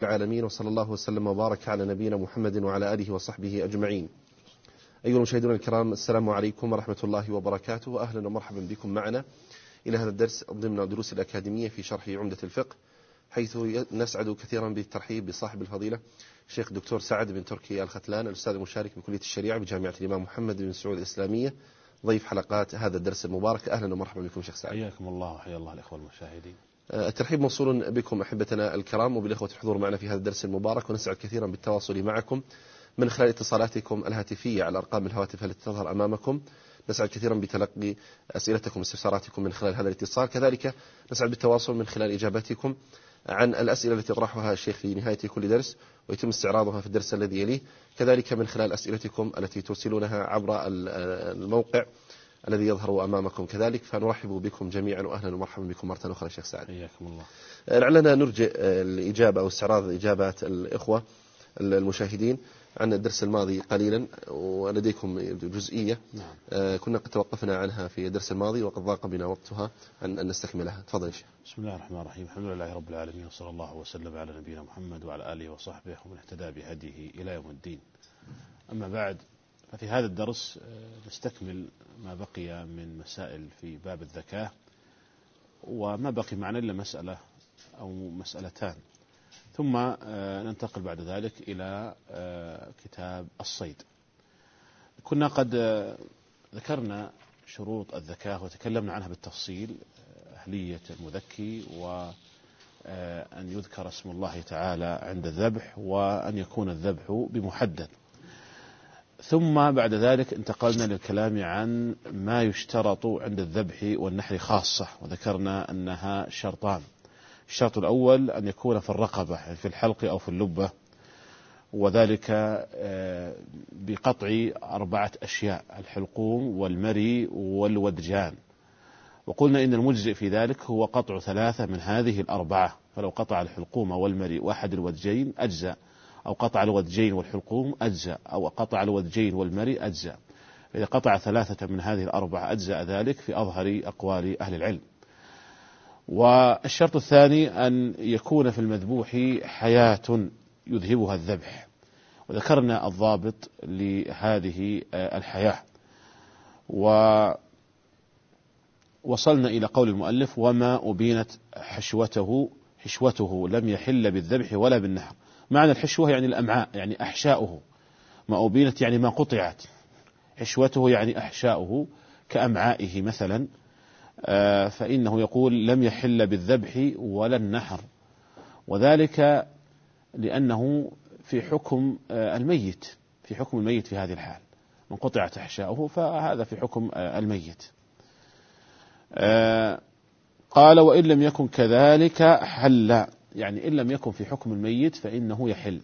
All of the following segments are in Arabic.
العالمين، وصلى الله وسلم وبارك على نبينا محمد وعلى آله وصحبه أجمعين. أيها المشاهدون الكرام، السلام عليكم ورحمة الله وبركاته، وأهلا ومرحبا بكم معنا إلى هذا الدرس ضمن دروس الأكاديمية في شرح عمدة الفقه، حيث نسعد كثيرا بالترحيب بصاحب الفضيلة الشيخ الدكتور سعد بن تركي الختلان، الأستاذ المشارك بكلية الشريعة بجامعة الإمام محمد بن سعود الإسلامية، ضيف حلقات هذا الدرس المبارك. أهلا ومرحبا بكم شيخ سعد. حياكم الله وحيا الله الإخوة المشاهدين. الترحيب موصول بكم أحبتنا الكرام وبالإخوة الحضور معنا في هذا الدرس المبارك، ونسعد كثيرا بالتواصل معكم من خلال اتصالاتكم الهاتفية على أرقام الهواتف التي تظهر أمامكم. نسعد كثيرا بتلقي أسئلتكم واستفساراتكم من خلال هذا الاتصال، كذلك نسعد بالتواصل من خلال إجاباتكم عن الأسئلة التي يطرحها الشيخ في نهاية كل درس ويتم استعراضها في الدرس الذي يليه، كذلك من خلال أسئلتكم التي ترسلونها عبر الموقع الذي يظهر أمامكم كذلك. فنرحب بكم جميعا وأهلا ومرحبا بكم مرة أخرى شيخ سعد. حياكم الله. لعلنا نرجئ الإجابة أو استعراض إجابات الإخوة المشاهدين عن الدرس الماضي قليلا، ولديكم جزئية كنا قد توقفنا عنها في الدرس الماضي وقد ضاق بنا وقتها أن نستكملها. تفضل شيخ. بسم الله الرحمن الرحيم، الحمد لله رب العالمين، وصلى الله وسلم على نبينا محمد وعلى آله وصحبه ومن اهتدى بهديه إلى يوم الدين. أما بعد، ففي هذا الدرس نستكمل ما بقي من مسائل في باب الزكاة، وما بقي معنا إلا مسألة أو مسألتان، ثم ننتقل بعد ذلك إلى كتاب الصيد. كنا قد ذكرنا شروط الزكاة وتكلمنا عنها بالتفصيل، أهلية المذكي، وأن يذكر اسم الله تعالى عند الذبح، وأن يكون الذبح بمحدد. ثم بعد ذلك انتقلنا للكلام عن ما يشترط عند الذبح والنحر خاصة، وذكرنا أنها شرطان. الشرط الأول أن يكون في الرقبة، يعني في الحلق أو في اللبة، وذلك بقطع 4 أشياء: الحلقوم والمري والودجان. وقلنا إن المجزئ في ذلك هو قطع 3 من هذه ال4، فلو قطع الحلقوم والمري وأحد الودجين أجزأ، أو قطع الودجين والحلقوم أجزأ، أو قطع الودجين والمري أجزأ. إذا قطع 3 من هذه ال4 أجزأ ذلك في أظهر أقوال أهل العلم. والشرط الثاني أن يكون في المذبوح حياة يذهبها الذبح، وذكرنا الضابط لهذه الحياة، ووصلنا إلى قول المؤلف: وما أبينت حشوته لم يحل بالذبح ولا بالنحر. معنى الحشوة يعني الأمعاء، يعني أحشاؤه. ما أبينت يعني ما قطعت، حشوته يعني أحشاؤه كأمعائه مثلا، فإنه يقول لم يحل بالذبح ولا النحر، وذلك لأنه في حكم الميت، في حكم الميت في هذه الحال. من قطعت أحشاؤه فهذا في حكم الميت. قال: وإن لم يكن كذلك حل، يعني إن لم يكن في حكم الميت فإنه يحل،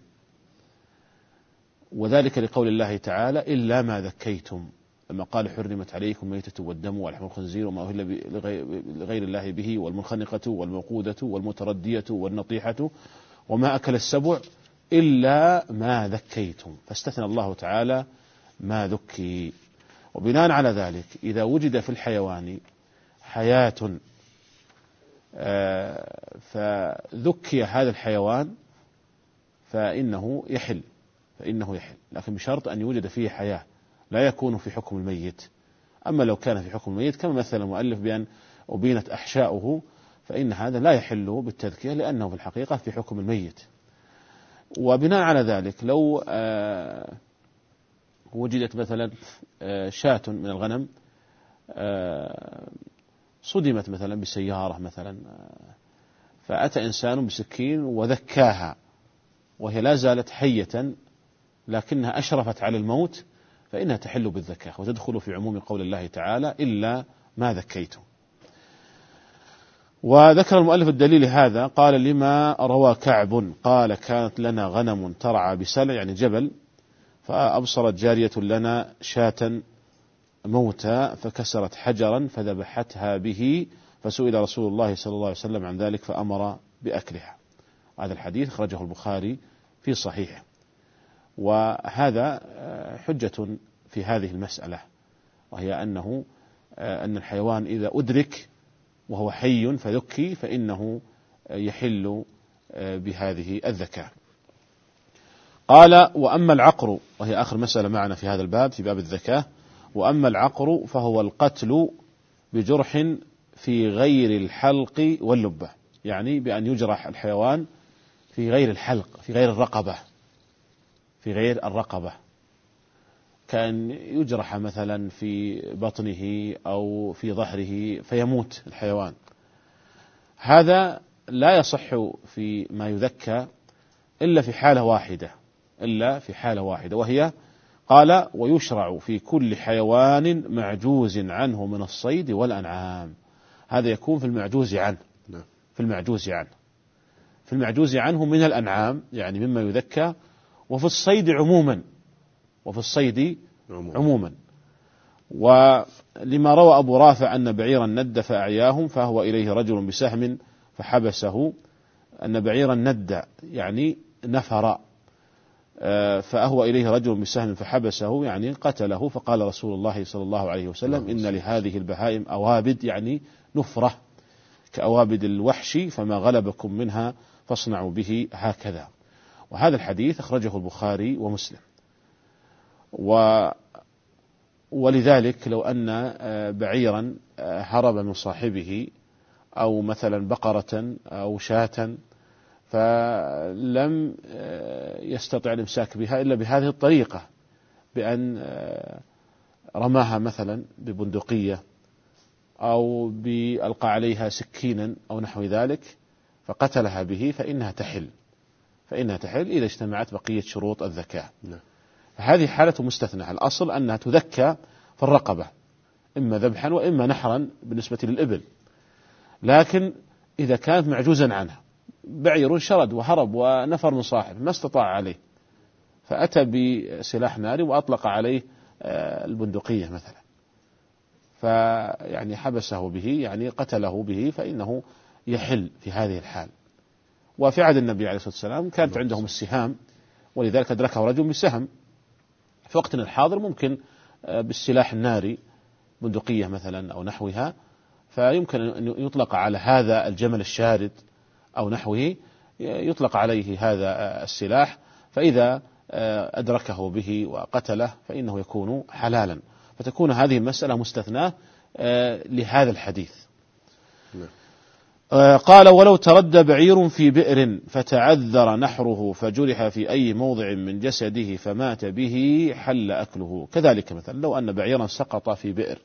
وذلك لقول الله تعالى: إلا ما ذكيتم، لما قال: حرمت عليكم ميتة والدم ولحم الخنزير وما أهل لغير الله به، والمنخنقة والموقودة والمتردية والنطيحة وما أكل السبع إلا ما ذكيتم، فاستثنى الله تعالى ما ذكي. وبناء على ذلك إذا وجد في الحيوان حياة فذكي هذا الحيوان فإنه يحل، لكن بشرط أن يوجد فيه حياة، لا يكون في حكم الميت. أما لو كان في حكم الميت كما مثل المؤلف بأن أبينت أحشاؤه، فإن هذا لا يحل بالتذكية، لأنه في الحقيقة في حكم الميت. وبناء على ذلك لو وجدت مثلا شاة من الغنم صدمت مثلا بسيارة مثلا، فأتى إنسان بسكين وذكاها وهي لا زالت حية لكنها أشرفت على الموت، فإنها تحل بالذكاء وتدخل في عموم قول الله تعالى: إلا ما ذكيتم. وذكر المؤلف الدليل هذا، قال: لما روى كعب قال: كانت لنا غنم ترعى بسلع، يعني جبل، فأبصرت جارية لنا شاة موتى فكسرت حجرا فذبحتها به، فسئل رسول الله صلى الله عليه وسلم عن ذلك فأمر بأكلها. هذا الحديث أخرجه البخاري في صحيحه، وهذا حجة في هذه المسألة، وهي أن الحيوان إذا أدرك وهو حي فذكي فإنه يحل بهذه الذكاة. قال: وأما العقر، وهي آخر مسألة معنا في هذا الباب، في باب الذكاة. وأما العقر فهو القتل بجرح في غير الحلق واللبة، يعني بأن يجرح الحيوان في غير الحلق، في غير الرقبة، في غير الرقبة، كأن يجرح مثلا في بطنه أو في ظهره فيموت الحيوان. هذا لا يصح في ما يذكى إلا في حالة واحدة، وهي قال: ويشرع في كل حيوان معجوز عنه من الصيد والأنعام. هذا يكون في المعجوز عنه، في المعجوز عنه من الأنعام، يعني مما يذكى، وفي الصيد عموما. ولما روى أبو رافع أن بعيرا ند فأعياهم فهو إليه رجل بسهم فحبسه، أن بعيرا ند يعني نفر، فأهوى إليه رجل بسهم فحبسه يعني قتله، فقال رسول الله صلى الله عليه وسلم: إن لهذه البهائم أوابد، يعني نفرة كأوابد الوحش، فما غلبكم منها فاصنعوا به هكذا. وهذا الحديث أخرجه البخاري ومسلم. ولذلك لو أن بعيرا هرب من صاحبه، أو مثلا بقرة أو شاة، فلم يستطع الإمساك بها إلا بهذه الطريقة، بأن رماها مثلا ببندقية أو بألقى عليها سكينا أو نحو ذلك فقتلها به، فإنها تحل إذا اجتمعت بقية شروط الذكاة. فهذه حالة مستثنى. الأصل أنها تذكى في الرقبة، إما ذبحا وإما نحرا بالنسبة للإبل. لكن إذا كانت معجوزا عنها، بعير شرد وهرب ونفر من صاحب ما استطاع عليه، فأتى بسلاح ناري وأطلق عليه البندقية مثلا، فيعني حبسه به، يعني قتله به، فإنه يحل في هذه الحال. وفي عهد النبي عليه الصلاة والسلام كانت عندهم السهام، ولذلك أدركه رجل بسهم. في وقتنا الحاضر ممكن بالسلاح الناري، بندقية مثلا أو نحوها، فيمكن أن يطلق على هذا الجمل الشارد أو نحوه، يطلق عليه هذا السلاح، فإذا أدركه به وقتله فإنه يكون حلالا. فتكون هذه المسألة مستثناة لهذا الحديث. قال: ولو تردى بعير في بئر فتعذر نحره فجرح في أي موضع من جسده فمات به حل أكله. كذلك مثلا لو أن بعيرا سقط في بئر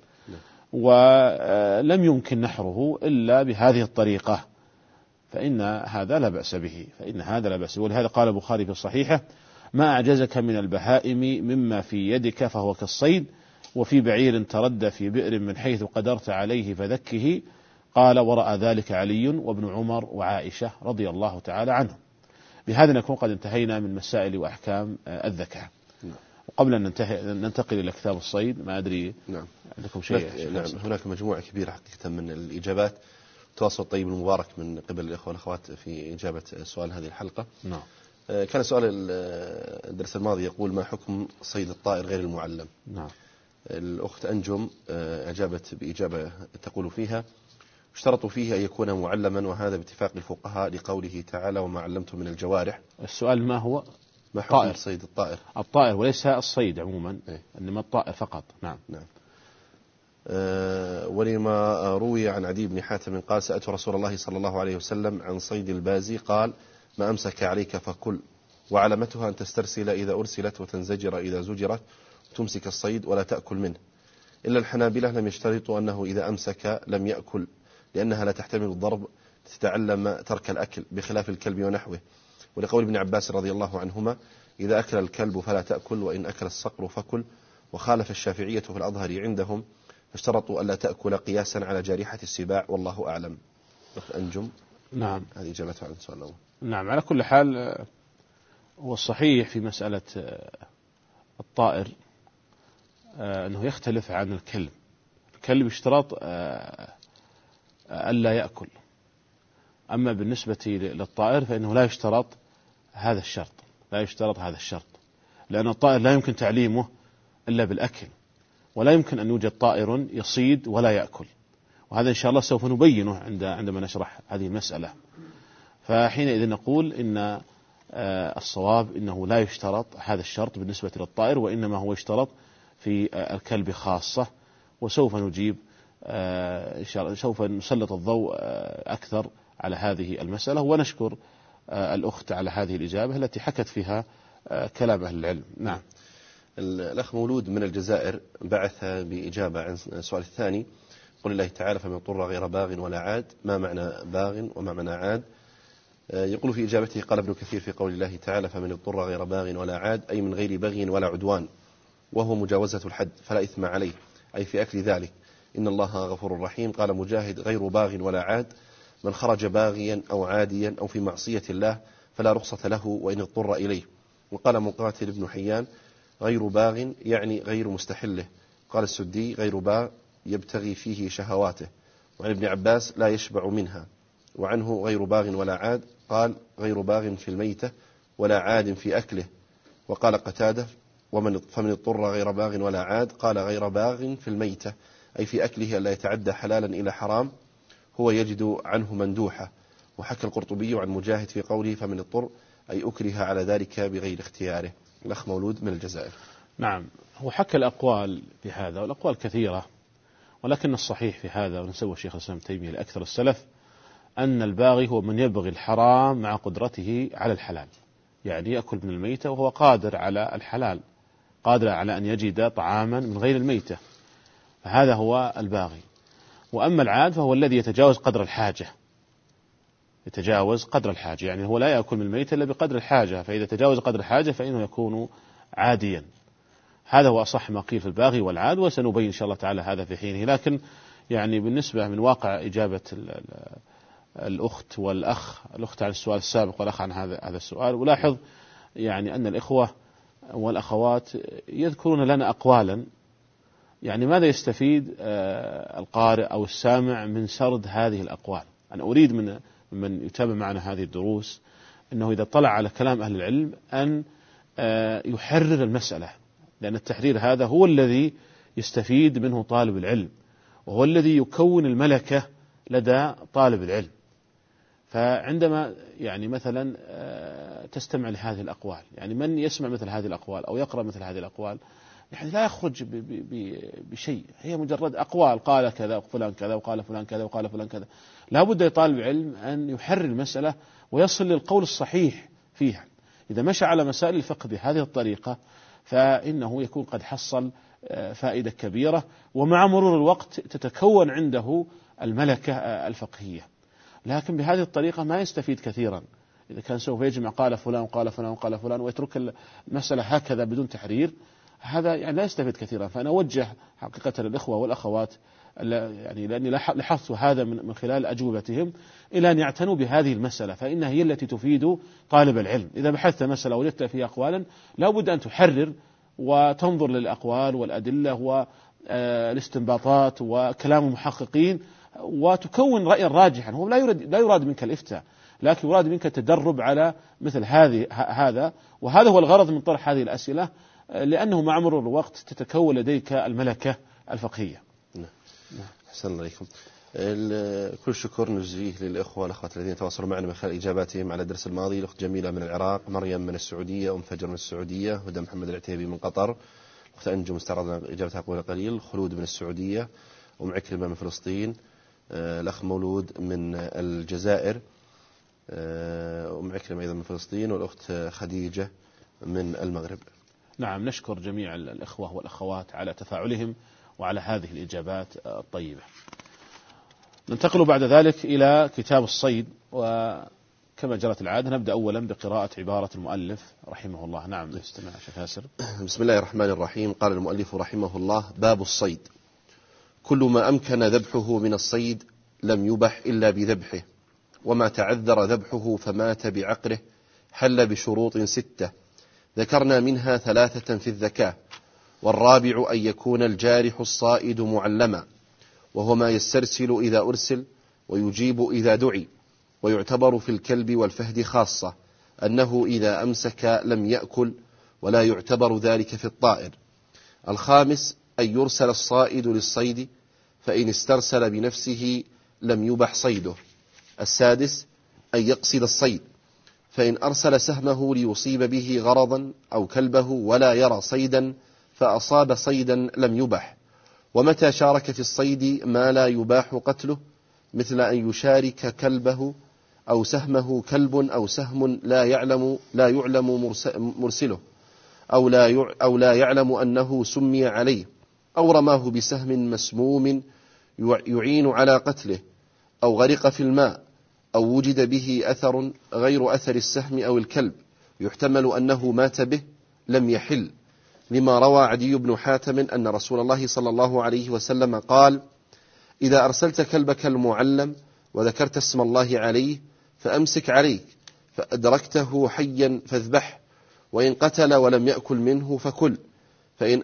ولم يمكن نحره إلا بهذه الطريقة، فإن هذا لا بأس به، ولهذا قال البخاري في صحيحه: ما أعجزك من البهائم مما في يدك فهو كالصيد، وفي بعير تردى في بئر من حيث قدرت عليه فذكه. قال: ورأى ذلك علي وابن عمر وعائشة رضي الله تعالى عنهم. بهذا نكون قد انتهينا من مسائل وأحكام الذكاء. وقبل أن ننتقل إلى كتاب الصيد، ما أدري عندكم شيء؟ نعم، هناك مجموعة كبيرة حقيقة من الإجابات، تواصل طيب المبارك من قبل الإخوة والأخوات في إجابة سؤال هذه الحلقة. نعم. كان سؤال الدرس الماضي يقول: ما حكم صيد الطائر غير المعلم؟ نعم. الأخت أنجم أجابت بإجابة تقول فيها: اشترطوا فيه أن يكون معلما، وهذا باتفاق الفقهاء لقوله تعالى: وما علمتم من الجوارح. السؤال ما هو؟ ما حكم صيد الطائر وليس الصيد عموما، إنما الطائر فقط. نعم. ولما روي عن عدي بن حاتم قال: سألت رسول الله صلى الله عليه وسلم عن صيد البازي، قال: ما أمسك عليك فكل، وعلمتها أن تسترسل إذا أرسلت وتنزجر إذا زجرت، وتمسك الصيد ولا تأكل منه. إلا الحنابلة لم يشترطوا أنه إذا أمسك لم يأكل، لأنها لا تحتمل الضرب، تتعلم ترك الأكل بخلاف الكلب ونحوه. ولقول ابن عباس رضي الله عنهما: إذا أكل الكلب فلا تأكل، وإن أكل الصقر فكل. وخالف الشافعية في الأظهر عندهم، فاشترطوا ألا تأكل قياسا على جارحة السباع، والله أعلم. أنجم. نعم. هذه إجابتها عن السؤال الأول. نعم. على كل حال، هو الصحيح في مسألة الطائر أنه يختلف عن الكلب. الكلب يشترط ألا يأكل، أما بالنسبة للطائر فإنه لا يشترط هذا الشرط، لأن الطائر لا يمكن تعليمه إلا بالأكل، ولا يمكن أن يوجد طائر يصيد ولا يأكل. وهذا إن شاء الله سوف نبينه عندما نشرح هذه المسألة. فحينئذ نقول إن الصواب إنه لا يشترط هذا الشرط بالنسبة للطائر، وإنما هو يشترط في الكلب خاصة. وسوف نجيب سوف نسلط الضوء أكثر على هذه المسألة، ونشكر الأخت على هذه الإجابة التي حكت فيها كلام أهل العلم. نعم. الأخ مولود من الجزائر بعث بإجابة عن السؤال الثاني. قل الله تعالى: فمن اضطر غير باغ ولا عاد. ما معنى باغ وما معنى عاد؟ يقول في إجابته: قال ابن كثير في قول الله تعالى: فمن اضطر غير باغ ولا عاد، أي من غير بغي ولا عدوان، وهو مجاوزة الحد فلا إثم عليه، أي في أكل ذلك، إن الله غفور رحيم. قال مجاهد: غير باغ ولا عاد من خرج باغيا أو عاديا أو في معصية الله فلا رخصة له وإن اضطر إليه. وقال مقاتل بن حيان: غير باغ يعني غير مستحله. قال السدي: غير باغ يبتغي فيه شهواته. وعن ابن عباس: لا يشبع منها. وعنه: غير باغ ولا عاد، قال: غير باغ في الميتة ولا عاد في أكله. وقال قتادة: فمن اضطر غير باغ ولا عاد، قال: غير باغ في الميتة، أي في أكله ألا يتعدى حلالا إلى حرام هو يجد عنه مندوحة. وحكى القرطبي عن مجاهد في قوله: فمن اضطر، أي أكره على ذلك بغير اختياره. الأخ مولود من الجزائر. نعم، هو حكى الأقوال في هذا، والأقوال كثيرة، ولكن الصحيح في هذا، ونسوى الشيخ الإسلام تيمية لأكثر السلف، أن الباغي هو من يبغي الحرام مع قدرته على الحلال، يعني يأكل من الميتة وهو قادر على الحلال، قادر على أن يجد طعاما من غير الميتة، فهذا هو الباغي. وأما العاد فهو الذي يتجاوز قدر الحاجة، يتجاوز قدر الحاجة، يعني هو لا يأكل من الميتة إلا بقدر الحاجة، فإذا تجاوز قدر الحاجة فإنه يكون عاديا. هذا هو أصح ما قيل في الباغي والعاد، وسنبين إن شاء الله تعالى هذا في حينه. لكن يعني بالنسبة من واقع إجابة الأخت والأخ، الأخت عن السؤال السابق والأخ عن هذا السؤال، ولاحظ يعني أن الإخوة والأخوات يذكرون لنا أقوالا، يعني ماذا يستفيد القارئ أو السامع من سرد هذه الأقوال؟ أنا أريد من يتابع معنا هذه الدروس أنه إذا طلع على كلام أهل العلم أن يحرر المسألة، لأن التحرير هذا هو الذي يستفيد منه طالب العلم، وهو الذي يكون الملكة لدى طالب العلم. فعندما يعني مثلا تستمع لهذه الأقوال، يعني من يسمع مثل هذه الأقوال أو يقرأ مثل هذه الأقوال يعني لا يخرج بشيء، هي مجرد أقوال، قال كذا فلان كذا وقال فلان كذا وقال فلان كذا. لا بد لطالب العلم أن يحرر المسألة ويصل للقول الصحيح فيها. إذا مشى على مسائل الفقه بهذه الطريقة فإنه يكون قد حصل فائدة كبيرة، ومع مرور الوقت تتكون عنده الملكة الفقهية. لكن بهذه الطريقة ما يستفيد كثيرا، إذا كان سوف يجمع قال فلان وقال فلان وقال فلان ويترك المسألة هكذا بدون تحرير، هذا يعني لا يستفيد كثيرا. فأنا أوجه حقيقة الإخوة والأخوات، يعني لأني لاحظت هذا من خلال أجوبتهم، إلى أن يعتنوا بهذه المسألة، فإنها هي التي تفيد طالب العلم. إذا بحثت مسألة وجدت فيها أقوالا لا بد أن تحرر وتنظر للأقوال والأدلة والاستنباطات وكلام المحققين، وتكون رأيا راجحا. هو لا يراد منك الإفتاء، لكن يراد منك التدرب على مثل هذا، وهذا هو الغرض من طرح هذه الأسئلة، لأنه مع مرور الوقت تتكون لديك الملكة الفقهية. أحسن الله عليكم. كل شكر نجزيه للإخوة والأخوات الذين تواصلوا معنا من خلال إجاباتهم على الدرس الماضي. الأخت جميلة من العراق، مريم من السعودية، أم فجر من السعودية، هدى محمد العتيبي من قطر، الأخت أنجم استعرضنا إجابتها قبل قليل، خلود من السعودية، أم عكرمة من فلسطين، الأخ مولود من الجزائر، أم عكرمة أيضا من فلسطين، والأخت خديجة من المغرب. نعم، نشكر جميع الإخوة والأخوات على تفاعلهم وعلى هذه الإجابات الطيبة. ننتقل بعد ذلك إلى كتاب الصيد، وكما جرت العادة نبدأ أولا بقراءة عبارة المؤلف رحمه الله. نعم، نستمع شيخ ياسر. بسم الله الرحمن الرحيم. قال المؤلف رحمه الله: باب الصيد. كل ما أمكن ذبحه من الصيد لم يبح إلا بذبحه، وما تعذر ذبحه فمات بعقره حل بشروط 6 ذكرنا منها 3 في الذكاء، والرابع أن يكون الجارح الصائد معلما، وهو ما يسترسل إذا أرسل ويجيب إذا دعي، ويعتبر في الكلب والفهد خاصة أنه إذا أمسك لم يأكل، ولا يعتبر ذلك في الطائر. الخامس أن يرسل الصائد للصيد، فإن استرسل بنفسه لم يبح صيده. السادس أن يقصد الصيد، فإن أرسل سهمه ليصيب به غرضا أو كلبه ولا يرى صيدا فأصاب صيدا لم يبح. ومتى شارك في الصيد ما لا يباح قتله، مثل أن يشارك كلبه أو سهمه كلب أو سهم لا يعلم مرسله، أو لا يعلم أنه سمي عليه، أو رماه بسهم مسموم يعين على قتله، أو غرق في الماء، أو وجد به أثر غير أثر السهم أو الكلب يحتمل أنه مات به، لم يحل، لما روى عدي بن حاتم أن رسول الله صلى الله عليه وسلم قال: إذا أرسلت كلبك المعلم وذكرت اسم الله عليه فأمسك عليك، فأدركته حيا فاذبح، وإن قتل ولم يأكل منه فكل، فإن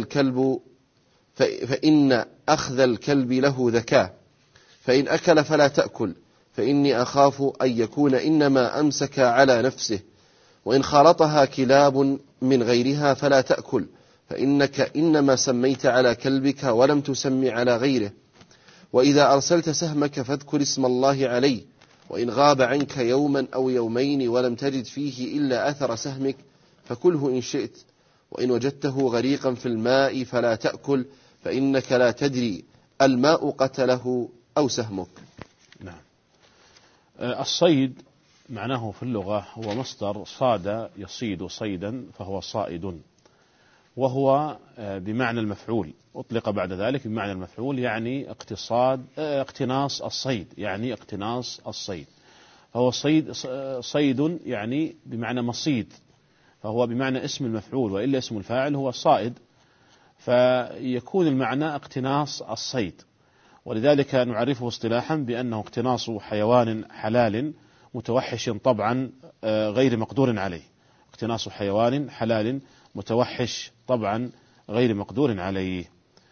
أخذ الكلب له ذكاه، فإن أكل فلا تأكل، فإني أخاف أن يكون إنما أمسك على نفسه، وإن خالطها كلاب من غيرها فلا تأكل، فإنك إنما سميت على كلبك ولم تسمي على غيره، وإذا أرسلت سهمك فاذكر اسم الله عليه، وإن غاب عنك يوما أو يومين ولم تجد فيه إلا أثر سهمك فكله إن شئت، وإن وجدته غريقا في الماء فلا تأكل، فإنك لا تدري الماء قتله أو سهمك. نعم. الصيد معناه في اللغة هو مصدر صاد يصيد صيدا فهو صائد، وهو بمعنى المفعول، أطلق بعد ذلك بمعنى المفعول، يعني اقتناص الصيد، يعني اقتناص الصيد، فهو صيد يعني بمعنى مصيد، فهو بمعنى اسم المفعول، وإلا اسم الفاعل هو صائد، فيكون المعنى اقتناص الصيد. ولذلك نعرفه اصطلاحا بأنه اقتناص حيوان حلال متوحش طبعا غير مقدور عليه، اقتناص حيوان حلال متوحش طبعا غير مقدور عليه.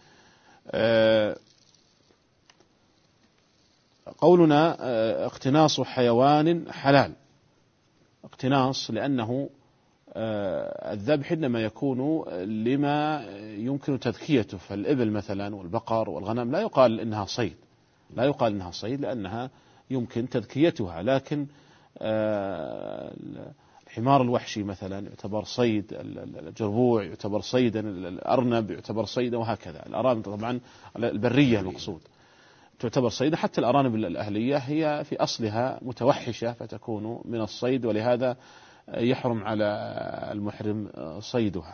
قولنا اقتناص حيوان حلال، اقتناص لأنه الذبح إنما يكون لما يمكن تذكيته، فالإبل مثلا والبقر والغنم لا يقال إنها صيد، لا يقال إنها صيد لأنها يمكن تذكيتها، لكن الحمار الوحشي مثلا يعتبر صيد، الجربوع يعتبر صيدا، الأرنب يعتبر صيدا، وهكذا. الأرانب طبعا البرية المقصود تعتبر صيدا، حتى الأرانب الأهلية هي في أصلها متوحشة فتكون من الصيد، ولهذا يحرم على المحرم صيدها.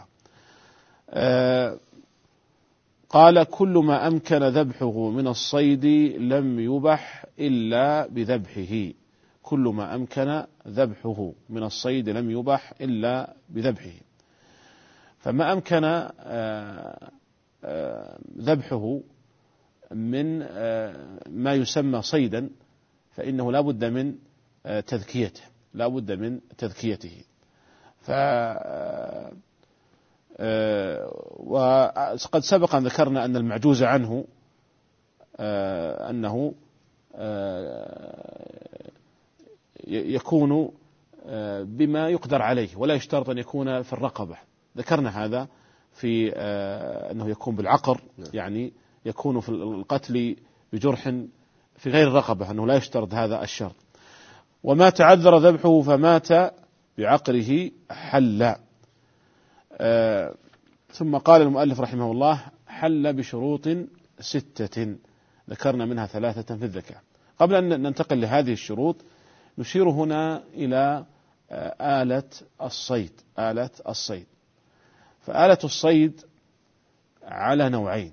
قال: كل ما أمكن ذبحه من الصيد لم يبح إلا بذبحه، كل ما أمكن ذبحه من الصيد لم يبح إلا بذبحه. فما أمكن ذبحه من ما يسمى صيدا فإنه لا بد من تذكيته، لا بد من تذكيته. وقد سبق أن ذكرنا أن المعجوز عنه أنه يكون بما يقدر عليه، ولا يشترط أن يكون في الرقبة، ذكرنا هذا في أنه يكون بالعقر، يعني يكون في القتل بجرح في غير الرقبة، أنه لا يشترط هذا الشرط. وما تعذر ذبحه فمات بعقره حل. ثم قال المؤلف رحمه الله: حل بشروط 6، ذكرنا منها 3 في الذكاء. قبل أن ننتقل لهذه الشروط نشير هنا إلى آلة الصيد. آلة الصيد، فآلة الصيد على نوعين: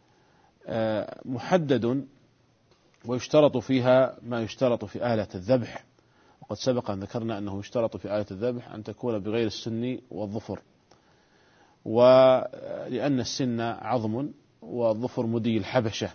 محدد ويشترط فيها ما يشترط في آلة الذبح، وقد سبق أن ذكرنا أنه يشترط في آلة الذبح أن تكون بغير السن والظفر، ولأن السن عظم والظفر مدي الحبشة.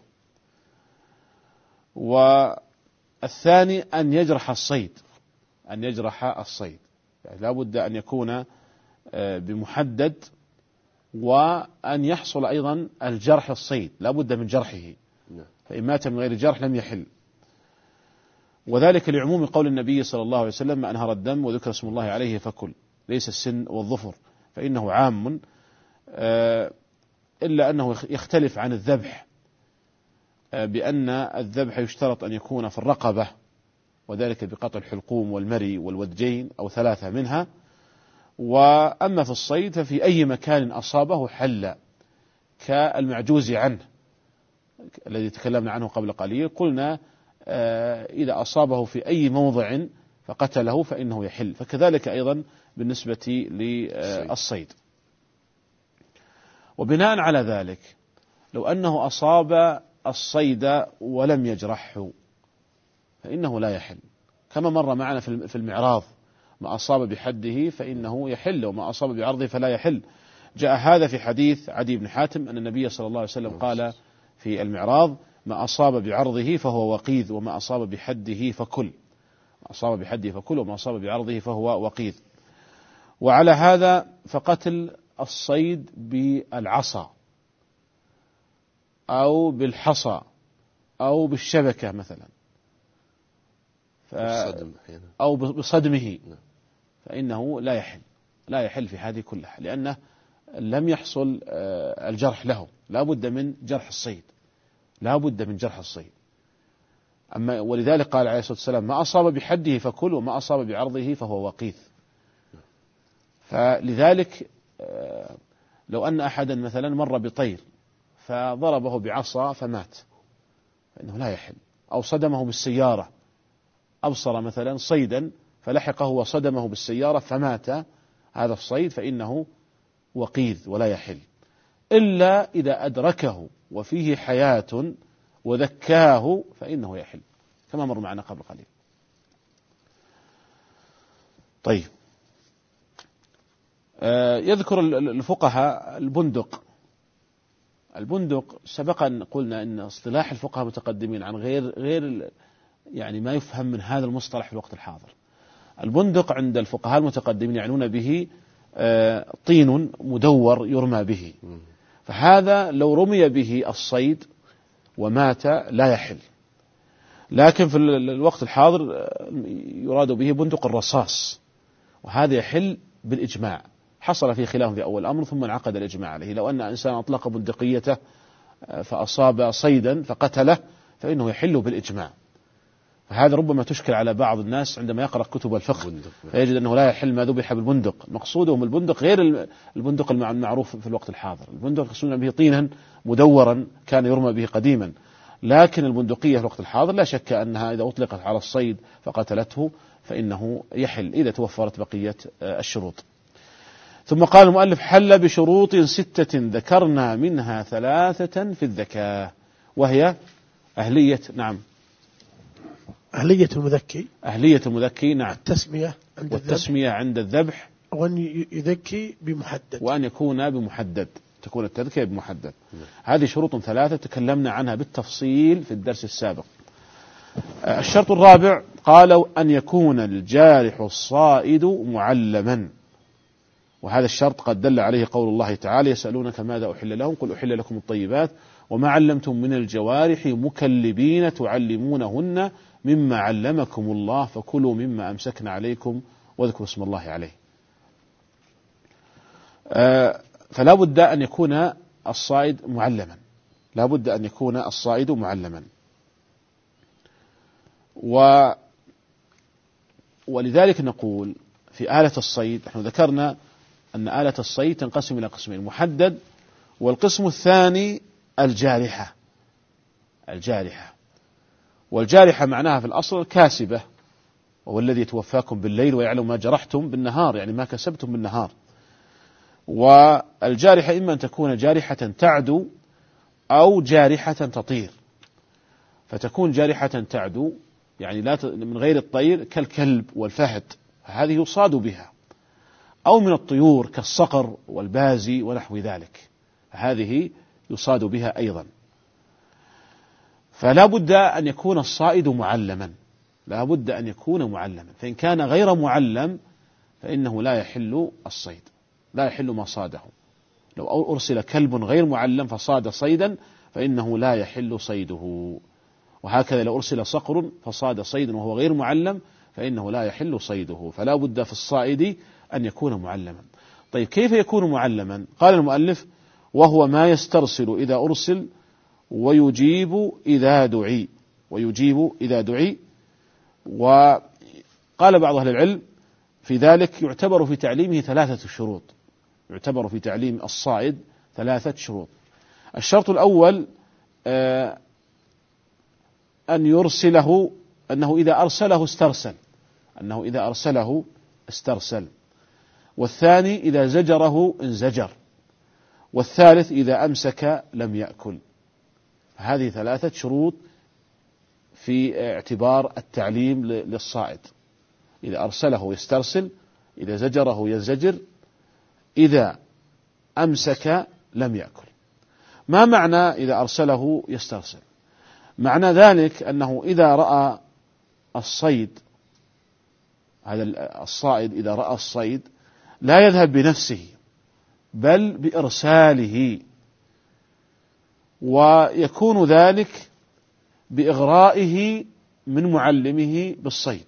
والثاني أن يجرح الصيد، أن يجرح الصيد، يعني لا بد أن يكون بمحدد، وأن يحصل أيضا الجرح الصيد، لا بد من جرحه، فإن مات من غير جرح لم يحل. وذلك لعموم قول النبي صلى الله عليه وسلم: ما أنهر الدم وذكر اسم الله عليه فكل، ليس السن والظفر، فإنه عام، إلا أنه يختلف عن الذبح، بأن الذبح يشترط أن يكون في الرقبة، وذلك بقطع الحلقوم والمري والودجين أو 3 منها. وأما في الصيد ففي أي مكان أصابه حل، كالمعجوز عنه الذي تكلمنا عنه قبل قليل، قلنا إذا أصابه في أي موضع فقتله فإنه يحل، فكذلك أيضا بالنسبة للصيد. وبناء على ذلك لو أنه أصاب الصيد ولم يجرحه فإنه لا يحل، كما مر معنا في المعراض، ما أصاب بحده فإنه يحل وما أصاب بعرضه فلا يحل. جاء هذا في حديث عدي بن حاتم أن النبي صلى الله عليه وسلم قال في المعراض: ما أصاب بعرضه فهو وقيذ وما أصاب بحده فكل. ما أصاب بحده فكل وما أصاب بعرضه فهو وقيذ. وعلى هذا فقتل الصيد بالعصا أو بالحصى أو بالشبكة مثلا أو بصدمه فإنه لا يحل في هذه كلها، لأنه لم يحصل الجرح له، لا بد من جرح الصيد، لا بد من جرح الصيد. أما ولذلك قال عليه الصلاة والسلام: ما أصاب بحده فكل وما أصاب بعرضه فهو وقيذ. فلذلك لو أن أحدا مثلا مر بطير فضربه بعصا فمات فإنه لا يحل، أو صدمه بالسيارة، أبصر مثلا صيدا فلحقه وصدمه بالسيارة فمات هذا الصيد فإنه وقيذ ولا يحل، إلا إذا أدركه وفيه حياة وذكاه فإنه يحل، كما مر معنا قبل قليل. طيب، يذكر الفقهاء البندق سبقا قلنا أن اصطلاح الفقهاء متقدمين عن غير يعني ما يفهم من هذا المصطلح في الوقت الحاضر. البندق عند الفقهاء المتقدمين يعنون به طين مدور يرمى به، فهذا لو رمي به الصيد ومات لا يحل. لكن في الوقت الحاضر يراد به بندق الرصاص، وهذا يحل بالإجماع. حصل فيه خلاف في أول الأمر ثم انعقد الإجماع عليه. لو أن إنسان أطلق بندقيته فأصاب صيدا فقتله فإنه يحل بالإجماع. فهذا ربما تشكل على بعض الناس عندما يقرأ كتب الفقه فيجد أنه لا يحل ما ذبح بالبندق. مقصودهم البندق غير البندق المعروف في الوقت الحاضر. البندق يقصدون به طينا مدورا كان يرمى به قديما، لكن البندقية في الوقت الحاضر لا شك أنها إذا أطلقت على الصيد فقتلته فإنه يحل إذا توفرت بقية الشروط. ثم قال المؤلف: حل بشروط 6 ذكرنا منها 3 في الذكاء، وهي أهلية أهلية المذكي، نعم، والتسمية عند الذبح، وأن يذكي بمحدد، وأن يكون بمحدد، تكون التذكية بمحدد. هذه شروط 3 تكلمنا عنها بالتفصيل في الدرس السابق. الشرط الرابع قالوا أن يكون الجارح الصائد معلما، وهذا الشرط قد دل عليه قول الله تعالى: يسألونك ماذا أحل لهم قل أحل لكم الطيبات وما علمتم من الجوارح مكلبين تعلمونهن مما علمكم الله فكلوا مما أمسكن عليكم واذكروا اسم الله عليه. فلا بد أن يكون الصائد معلما، لا بد أن يكون الصائد معلما. ولذلك نقول في آلة الصيد، نحن ذكرنا أن آلة الصيد تنقسم إلى قسمين: محدد، والقسم الثاني الجارحة. والجارحة معناها في الأصل كاسبة، وهو الذي يتوفاكم بالليل ويعلم ما جرحتم بالنهار، يعني ما كسبتم بالنهار. والجارحة إما أن تكون جارحة تعدو أو جارحة تطير. فتكون جارحة تعدو يعني لا من غير الطير كالكلب والفهد، هذه يصاد بها، أو من الطيور كالصقر والبازي ونحو ذلك، هذه يصاد بها أيضا. فلا بد أن يكون الصائد معلما، لا بد أن يكون معلما. فإن كان غير معلم فإنه لا يحل الصيد، لا يحل ما صاده. لو أرسل كلب غير معلم فصاد صيدا فإنه لا يحل صيده. وهكذا لو أرسل صقر فصاد صيدا وهو غير معلم فإنه لا يحل صيده. فلا بد في الصائد أن يكون معلما. طيب، كيف يكون معلما؟ قال المؤلف: وهو ما يسترسل إذا أرسل ويجيب إذا دعي. وقال بعض أهل العلم في ذلك يعتبر في تعليمه 3 شروط، يعتبر في تعليم الصائد 3 شروط. الشرط الأول أن يرسله، أنه إذا أرسله استرسل، أنه إذا أرسله استرسل. والثاني إذا زجره انزجر. والثالث إذا أمسك لم يأكل. هذه 3 شروط في اعتبار التعليم للصائد: إذا أرسله يسترسل، إذا زجره ينزجر، إذا أمسك لم يأكل. ما معنى إذا أرسله يسترسل؟ معنى ذلك أنه إذا رأى الصيد، هذا الصائد إذا رأى الصيد لا يذهب بنفسه بل بإرساله، ويكون ذلك بإغرائه من معلمه بالصيد.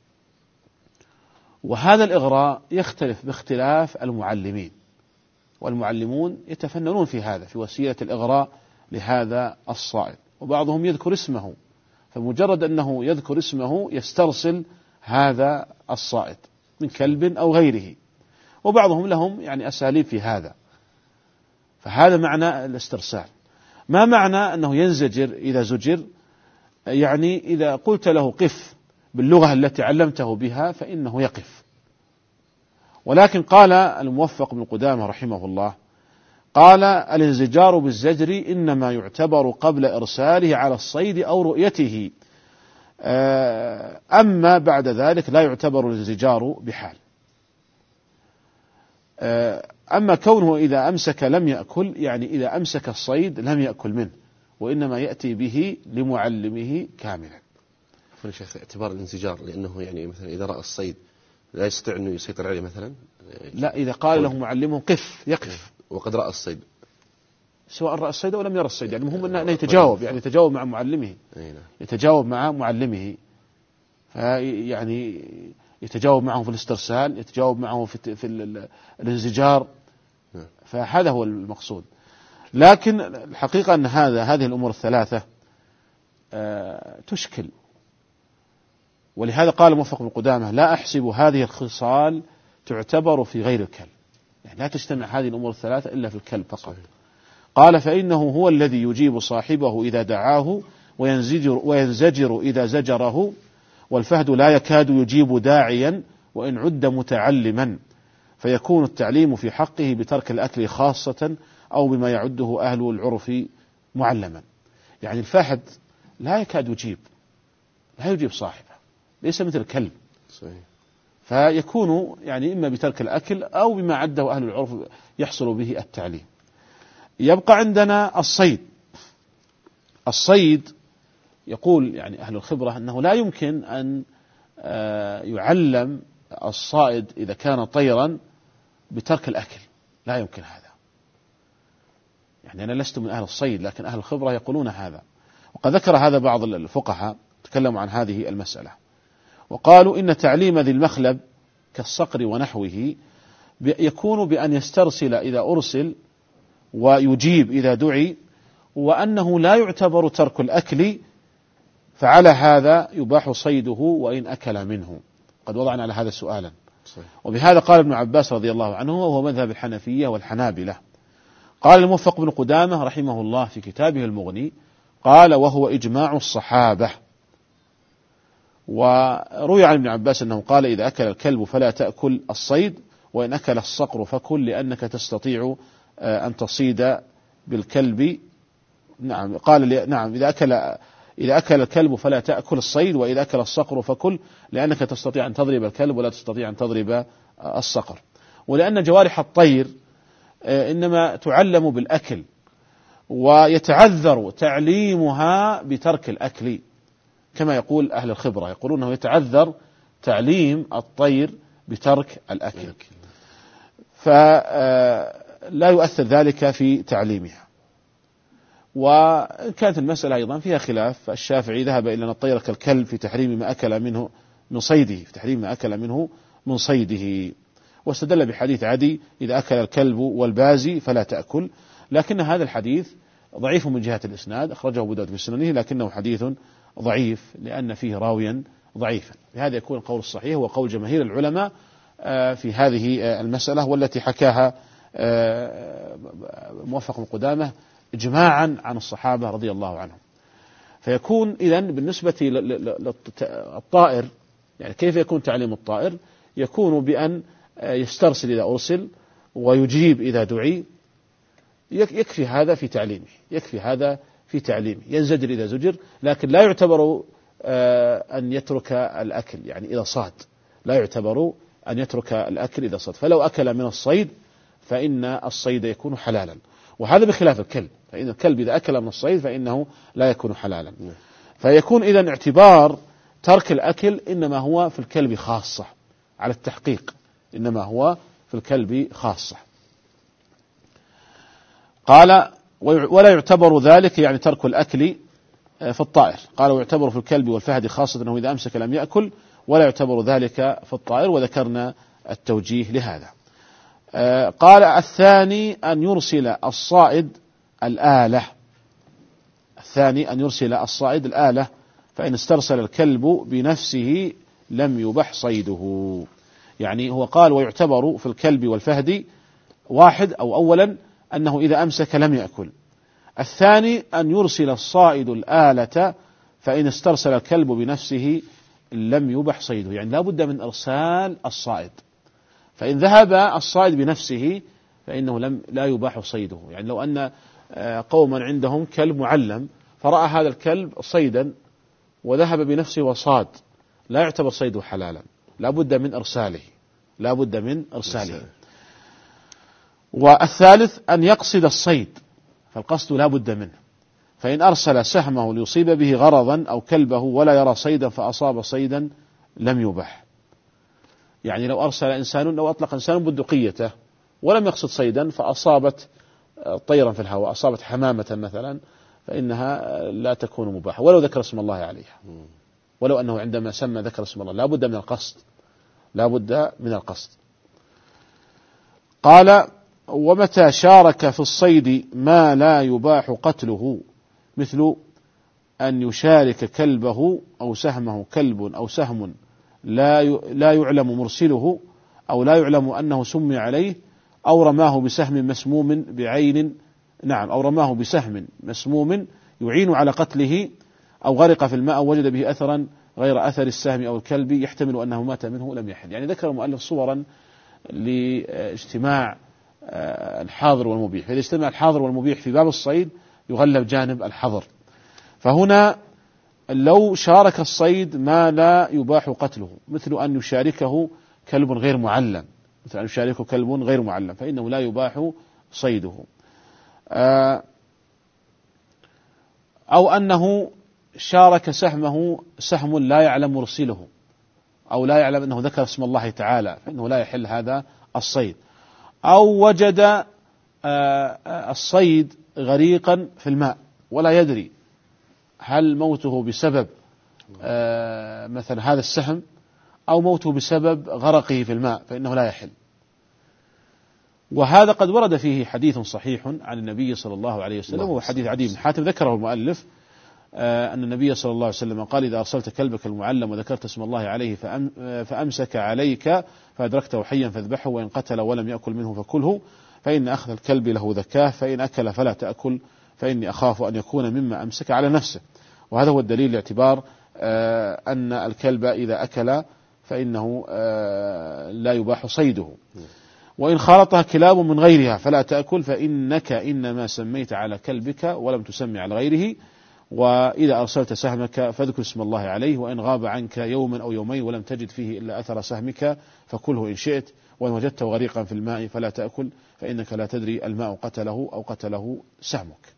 وهذا الإغراء يختلف باختلاف المعلمين، والمعلمون يتفننون في هذا، في وسيلة الإغراء لهذا الصائد. وبعضهم يذكر اسمه، فمجرد أنه يذكر اسمه يسترسل هذا الصائد من كلب أو غيره. وبعضهم لهم يعني أساليب في هذا، فهذا معنى الاسترسال. ما معنى أنه ينزجر إذا زجر؟ يعني إذا قلت له قف باللغة التي علمته بها فإنه يقف. ولكن قال الموفق بن قدامة رحمه الله، قال: الانزجار بالزجر إنما يعتبر قبل إرساله على الصيد أو رؤيته، أما بعد ذلك لا يعتبر الانزجار بحال. أما كونه إذا أمسك لم يأكل، يعني إذا أمسك الصيد لم يأكل منه، وإنما يأتي به لمعلمه كاملا. يا شيخ، اعتبار الانزجار لأنه يعني مثلا إذا رأى الصيد لا يستطيع أنه يسيطر عليه مثلا، لا، إذا قال له معلمه قف يقف، وقد رأى الصيد، سواء رأى الصيد أو لم يرى الصيد، يعني المهم أنه يتجاوب، يعني يتجاوب مع معلمه، يتجاوب مع معلمه، يعني يتجاوب معه في الاسترسال، يتجاوب معه في الانزجار، فهذا هو المقصود. لكن الحقيقة أن هذه الأمور ال3 تشكل، ولهذا قال موفق بن قدامة: لا أحسب هذه الخصال تعتبر في غير الكلب، يعني لا تجتمع هذه الأمور ال3 إلا في الكلب فقط. قال: فإنه هو الذي يجيب صاحبه إذا دعاه وينزجر إذا زجره، والفهد لا يكاد يجيب داعيا وإن عد متعلما، فيكون التعليم في حقه بترك الأكل خاصة أو بما يعده أهل العرف معلما. يعني الفهد لا يكاد يجيب، لا يجيب صاحبه، ليس مثل الكلب، فيكون يعني إما بترك الأكل أو بما عده أهل العرف يحصل به التعليم. يبقى عندنا الصيد يقول يعني أهل الخبرة أنه لا يمكن أن يعلم الصائد إذا كان طيرا بترك الأكل، لا يمكن هذا. يعني أنا لست من أهل الصيد، لكن أهل الخبرة يقولون هذا. وقد ذكر هذا بعض الفقهاء تكلموا عن هذه المسألة، وقالوا إن تعليم ذي المخلب كالصقر ونحوه يكون بأن يسترسل إذا أرسل ويجيب إذا دعي، وأنه لا يعتبر ترك الأكل، فعلى هذا يباح صيده وإن أكل منه. قد وضعنا على هذا سؤالا. وبهذا قال ابن عباس رضي الله عنه، وهو مذهب الحنفية والحنابلة. قال الموفق بن قدامة رحمه الله في كتابه المغني، قال: وهو إجماع الصحابة. وروي عن ابن عباس أنه قال: إذا أكل الكلب فلا تأكل الصيد، وإن أكل الصقر فكل، لأنك تستطيع أن تصيد بالكلب. نعم، قال نعم، إذا أكل الكلب فلا تأكل الصيد، وإذا أكل الصقر فكل، لأنك تستطيع أن تضرب الكلب ولا تستطيع أن تضرب الصقر. ولأن جوارح الطير إنما تعلم بالأكل، ويتعذر تعليمها بترك الأكل، كما يقول أهل الخبرة، يقولون أنه يتعذر تعليم الطير بترك الأكل، فلا يؤثر ذلك في تعليمها. وكانت المسألة أيضا فيها خلاف، فالشافعي ذهب إلى أن الطير كالكلب في تحريم ما أكل منه من صيده، في تحريم ما أكل منه من صيده، واستدل بحديث عدي: إذا أكل الكلب والبازي فلا تأكل. لكن هذا الحديث ضعيف من جهة الإسناد، أخرجه أبو داود في سننه، لكنه حديث ضعيف لأن فيه راويا ضعيفا. بهذا يكون القول الصحيح هو قول جماهير العلماء في هذه المسألة، والتي حكاها موفق بن قدامة إجماعا عن الصحابة رضي الله عنهم. فيكون إذن بالنسبة للطائر، يعني كيف يكون تعليم الطائر؟ يكون بأن يسترسل إذا أرسل ويجيب إذا دعي، يكفي هذا في تعليمه، يكفي هذا في تعليمه، ينزجر إذا زجر، لكن لا يعتبر أن يترك الأكل، يعني إذا صاد لا يعتبر أن يترك الأكل إذا صاد. فلو أكل من الصيد فإن الصيد يكون حلالا، وهذا بخلاف الكلب، فإن الكلب إذا أكل من الصيد فإنه لا يكون حلالا. فيكون إذن اعتبار ترك الأكل إنما هو في الكلب خاصة على التحقيق، إنما هو في الكلب خاصة. قال ولا يعتبر ذلك يعني ترك الأكل في الطائر. قال ويعتبر في الكلب والفهد خاصة أنه إذا أمسك لم يأكل، ولا يعتبر ذلك في الطائر، وذكرنا التوجيه لهذا. قال الثاني أن يرسل الصائد الآلة، الثاني أن يرسل الصائد الآلة، فإن استرسل الكلب بنفسه لم يبح صيده. يعني هو قال ويعتبر في الكلب والفهد واحد، أو أولا أنه إذا أمسك لم يأكل. الثاني أن يرسل الصائد الآلة، فإن استرسل الكلب بنفسه لم يبح صيده، يعني لا بد من إرسال الصائد. فإن ذهب الصائد بنفسه فإنه لا يباح صيده. يعني لو أن قوما عندهم كلب معلم فرأى هذا الكلب صيدا وذهب بنفسه وصاد، لا يعتبر صيده حلالا، لا بد من إرساله، لا بد من إرساله. والثالث أن يقصد الصيد، فالقصد لا بد منه، فإن أرسل سهمه ليصيب به غرضا أو كلبه ولا يرى صيدا فأصاب صيدا لم يبح. يعني لو أرسل إنسان، لو أطلق إنسان بندقيته ولم يقصد صيدا فأصابت طيرا في الهواء، أصابت حمامة مثلا، فإنها لا تكون مباحة ولو ذكر اسم الله عليها، ولو أنه عندما سمى ذكر اسم الله. لا بد من القصد، لا بد من القصد. قال ومتى شارك في الصيد ما لا يباح قتله، مثل أن يشارك كلبه أو سهمه كلب أو سهم لا يعلم مرسله، أو لا يعلم أنه سمي عليه، أو رماه بسهم مسموم بعين، نعم، أو رماه بسهم مسموم يعين على قتله، أو غرق في الماء وجد به أثرا غير أثر السهم أو الكلب يحتمل أنه مات منه لم يحل. يعني ذكر المؤلف صورا لاجتماع الحاضر والمبيح، فإذا اجتمع الحاضر والمبيح في باب الصيد يغلب جانب الحظر. فهنا لو شارك الصيد ما لا يباح قتله، مثل أن يشاركه كلب غير معلم، مثل أن يشاركه كلب غير معلم فإنه لا يباح صيده. أو أنه شارك سهمه سهم لا يعلم مرسله، أو لا يعلم أنه ذكر اسم الله تعالى، فإنه لا يحل هذا الصيد. أو وجد الصيد غريقا في الماء ولا يدري هل موته بسبب مثلا هذا السهم أو موته بسبب غرقه في الماء، فإنه لا يحل. وهذا قد ورد فيه حديث صحيح عن النبي صلى الله عليه وسلم، وهو حديث عدي بن حاتم ذكره المؤلف، أن النبي صلى الله عليه وسلم قال إذا أرسلت كلبك المعلم وذكرت اسم الله عليه فأمسك عليك فأدركته حيا فاذبحه، وإن قتل ولم يأكل منه فكله، فإن أخذ الكلب له ذكاه، فإن أكل فلا تأكل، فإني أخاف أن يكون مما أمسك على نفسه. وهذا هو الدليل لاعتبار أن الكلب إذا أكل فإنه لا يباح صيده. وإن خالطها كلاب من غيرها فلا تأكل، فإنك إنما سميت على كلبك ولم تسمي على غيره. وإذا أرسلت سهمك فاذكر اسم الله عليه، وإن غاب عنك يوما أو يومين ولم تجد فيه إلا أثر سهمك فكله إن شئت، وإن وجدته غريقا في الماء فلا تأكل، فإنك لا تدري الماء قتله أو قتله سهمك.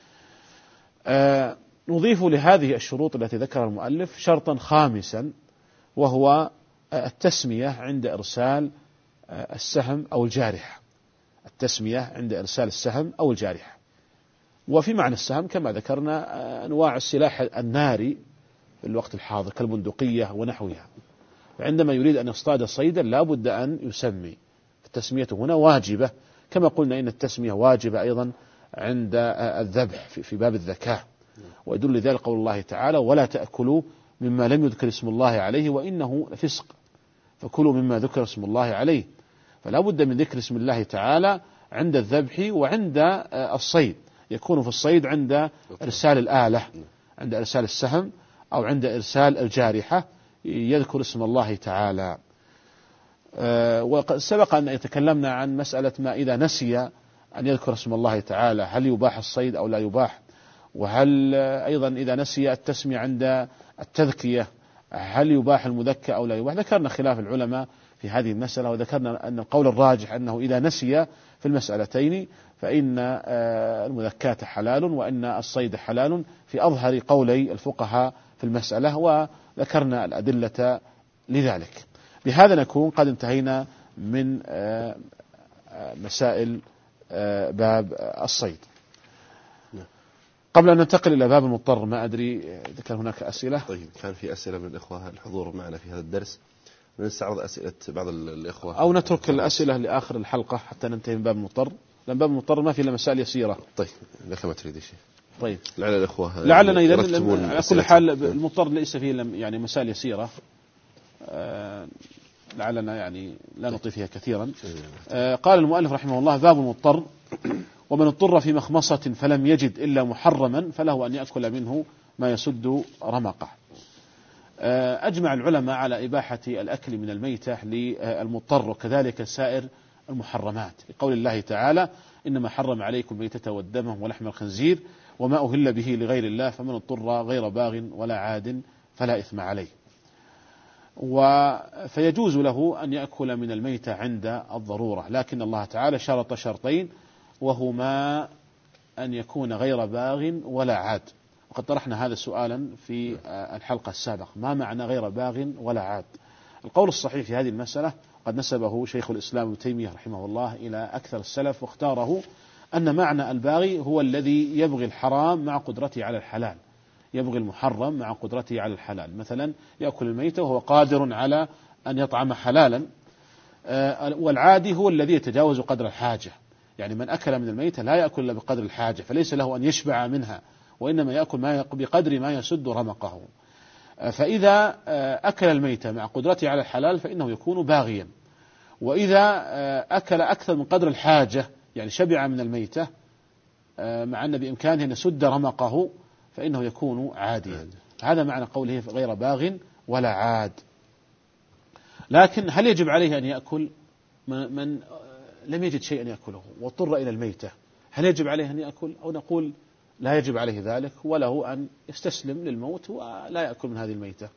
نضيف لهذه الشروط التي ذكرها المؤلف شرطا خامسا، وهو التسمية عند إرسال السهم أو الجارحة، التسمية عند إرسال السهم أو الجارحة. وفي معنى السهم كما ذكرنا أنواع السلاح الناري في الوقت الحاضر كالبندقية ونحوها، فعندما يريد أن يصطاد صيدا لا بد أن يسمي، التسمية هنا واجبة، كما قلنا إن التسمية واجبة أيضا عند الذبح في باب الذكاة. ويدل لذلك قول الله تعالى ولا تأكلوا مما لم يذكر اسم الله عليه وإنه لفسق، فكلوا مما ذكر اسم الله عليه. فلا بد من ذكر اسم الله تعالى عند الذبح وعند الصيد، يكون في الصيد عند إرسال الآلة، عند إرسال السهم أو عند إرسال الجارحة يذكر اسم الله تعالى. وقد سبق أن يتكلمنا عن مسألة ما إذا نسي أن يذكر اسم الله تعالى هل يباح الصيد أو لا يباح، وهل أيضا إذا نسي التسمية عند التذكية هل يباح المذكى أو لا يباح. ذكرنا خلاف العلماء في هذه المسألة، وذكرنا أن القول الراجح أنه إذا نسي في المسألتين فإن المذكاة حلال وأن الصيد حلال في أظهر قولي الفقهاء في المسألة، وذكرنا الأدلة لذلك. بهذا نكون قد انتهينا من مسائل باب الصيد. قبل أن ننتقل إلى باب المضطر، ما أدري إذا كان هناك أسئلة. طيب، كان في أسئلة من الإخوة الحضور معنا في هذا الدرس، نستعرض أسئلة بعض الإخوة أو نترك الأسئلة لآخر الحلقة حتى ننتهي من باب المضطر، لأن باب المضطر ما في إلا مسائل يسيرة. طيب، لك ما تريد شيء. طيب، لعل الإخوة لعلنا إذا على كل حال المضطر ليس فيه يعني مسائل يسيرة، لعلنا يعني لا نطيل فيها كثيرا. قال المؤلف رحمه الله: باب المضطر: ومن اضطر في مخمصة فلم يجد إلا محرما فله أن يأكل منه ما يسد رمقه. أجمع العلماء على إباحة الأكل من الميتة للمضطر وكذلك سائر المحرمات، لقول الله تعالى: إنما حرم عليكم الميتة والدم ولحم الخنزير وما أهل به لغير الله فمن اضطر غير باغ ولا عاد فلا إثم عليه. فيجوز له أن يأكل من الميتة عند الضرورة، لكن الله تعالى شرط شرطين، وهما أن يكون غير باغ ولا عاد. وقد طرحنا هذا سؤالا في الحلقة السابقة: ما معنى غير باغ ولا عاد؟ القول الصحيح في هذه المسألة قد نسبه شيخ الإسلام ابن تيمية رحمه الله إلى أكثر السلف، واختاره أن معنى الباغي هو الذي يبغي الحرام مع قدرته على الحلال، يبغي المحرم مع قدرته على الحلال. مثلا يأكل الميتة وهو قادر على أن يطعم حلالا. والعادي هو الذي يتجاوز قدر الحاجة، يعني من أكل من الميتة لا يأكل إلا بقدر الحاجة، فليس له أن يشبع منها، وإنما يأكل بقدر ما يسد رمقه. فإذا أكل الميتة مع قدرته على الحلال فإنه يكون باغيا، وإذا أكل أكثر من قدر الحاجة يعني شبع من الميتة مع أن بإمكانه أن يسد رمقه فإنه يكون عاديا. هذا معنى قوله غير باغ ولا عاد. لكن هل يجب عليه أن يأكل من لم يجد شيئا يأكله واضطر إلى الميتة؟ هل يجب عليه أن يأكل، أو نقول لا يجب عليه ذلك وله أن يستسلم للموت ولا يأكل من هذه الميتة؟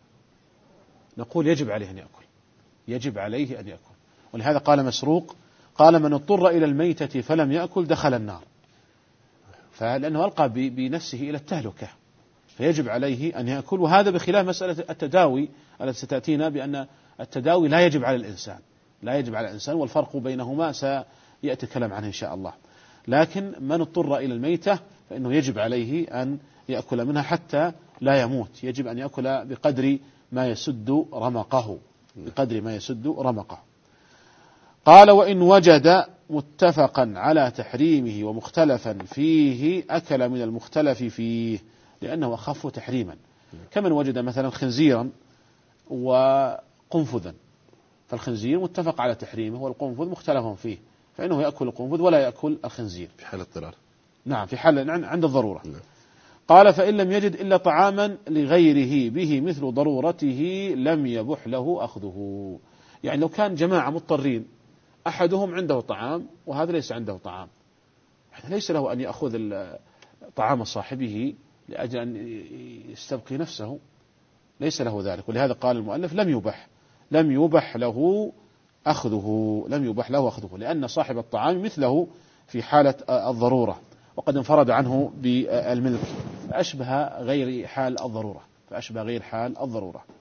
نقول يجب عليه أن يأكل، يجب عليه أن يأكل. ولهذا قال مسروق: قال من اضطر إلى الميتة فلم يأكل دخل النار، فلأنه ألقى بنفسه إلى التهلكة، فيجب عليه أن يأكل. وهذا بخلاف مسألة التداوي التي ستأتينا، بأن التداوي لا يجب على الإنسان، لا يجب على الإنسان، والفرق بينهما سيأتي الكلام عنه إن شاء الله. لكن من اضطر إلى الميتة فإنه يجب عليه أن يأكل منها حتى لا يموت، يجب أن يأكل بقدر ما يسد رمقه، بقدر ما يسد رمقه. قال: وإن وجد متفقا على تحريمه ومختلفا فيه أكل من المختلف فيه، لأنه أخف تحريما، كمن وجد مثلا خنزيرا وقنفذا، فالخنزير متفق على تحريمه والقنفذ مختلف فيه، فإنه يأكل القنفذ ولا يأكل الخنزير في حال اضطرار. نعم، في حال عند الضرورة. قال: فإن لم يجد إلا طعاما لغيره به مثل ضرورته لم يبح له أخذه. يعني لو كان جماعة مضطرين، أحدهم عنده طعام وهذا ليس عنده طعام، ليس له أن يأخذ طعام صاحبه لأجل أن يستبقي نفسه، ليس له ذلك. ولهذا قال المؤلف: لم يبح له أخذه، لم يبح له أخذه، لأن صاحب الطعام مثله في حالة الضرورة، وقد انفرد عنه بالملك، فأشبه غير حال الضرورة.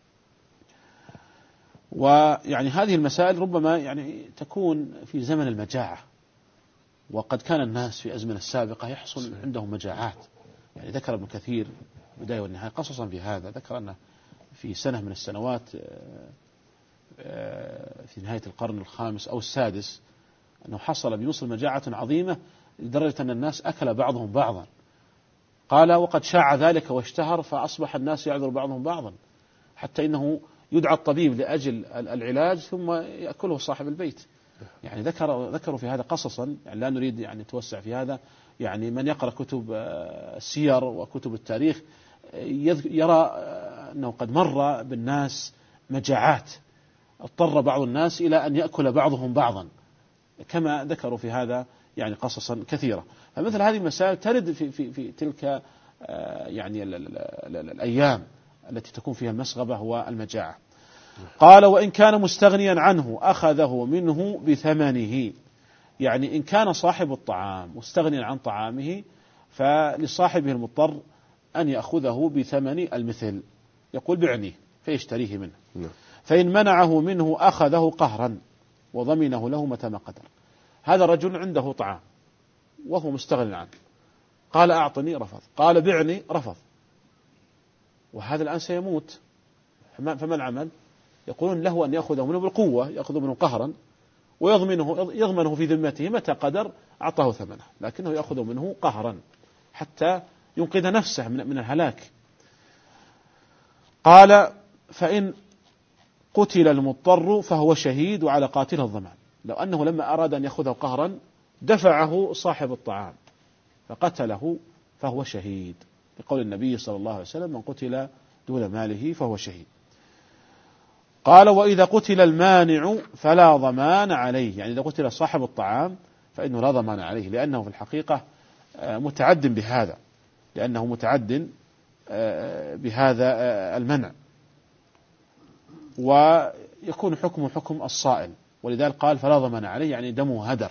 ويعني هذه المسائل ربما يعني تكون في زمن المجاعة، وقد كان الناس في أزمنة السابقة يحصل عندهم مجاعات. يعني ذكر ابن كثير بداية والنهاية قصصا في هذا، ذكر أنه في سنة من السنوات في نهاية القرن الخامس أو السادس أنه حصل بمصر مجاعة عظيمة لدرجة أن الناس أكل بعضهم بعضا. قال وقد شاع ذلك واشتهر فأصبح الناس يعذر بعضهم بعضا، حتى إنه يدعى الطبيب لأجل العلاج ثم يأكله صاحب البيت. يعني ذكروا في هذا قصصا، يعني لا نريد يعني نتوسع في هذا. يعني من يقرأ كتب السير وكتب التاريخ يرى أنه قد مر بالناس مجاعات اضطر بعض الناس إلى أن يأكل بعضهم بعضا، كما ذكروا في هذا يعني قصصا كثيرة. فمثل هذه المسائل ترد في تلك يعني الأيام التي تكون فيها المسغبة والمجاعة. قال وإن كان مستغنيا عنه أخذه منه بثمنه، يعني إن كان صاحب الطعام مستغنيا عن طعامه فلصاحبه المضطر أن يأخذه بثمن المثل، يقول بعني فيشتريه منه. فإن منعه منه أخذه قهرا وضمنه له متى ما قدر. هذا الرجل عنده طعام وهو مستغني عنه، قال أعطني رفض، قال بعني رفض، وهذا الآن سيموت، فما العمل؟ يقولون له أن يأخذه منه بالقوة، يأخذ منه قهرا ويضمنه في ذمته متى قدر أعطاه ثمنه، لكنه يأخذ منه قهرا حتى ينقذ نفسه من الهلاك. قال فإن قتل المضطر فهو شهيد وعلى قاتله الضمان. لو أنه لما أراد أن يأخذه قهرا دفعه صاحب الطعام فقتله فهو شهيد، لقول النبي صلى الله عليه وسلم من قتل دون ماله فهو شهيد. قال وإذا قتل المانع فلا ضمان عليه، يعني إذا قتل صاحب الطعام فإنه لا ضمان عليه، لأنه في الحقيقة متعد بهذا، لأنه متعد بهذا المنع، ويكون حكمه حكم الصائل، ولذلك قال فلا ضمان عليه يعني دمه هدر.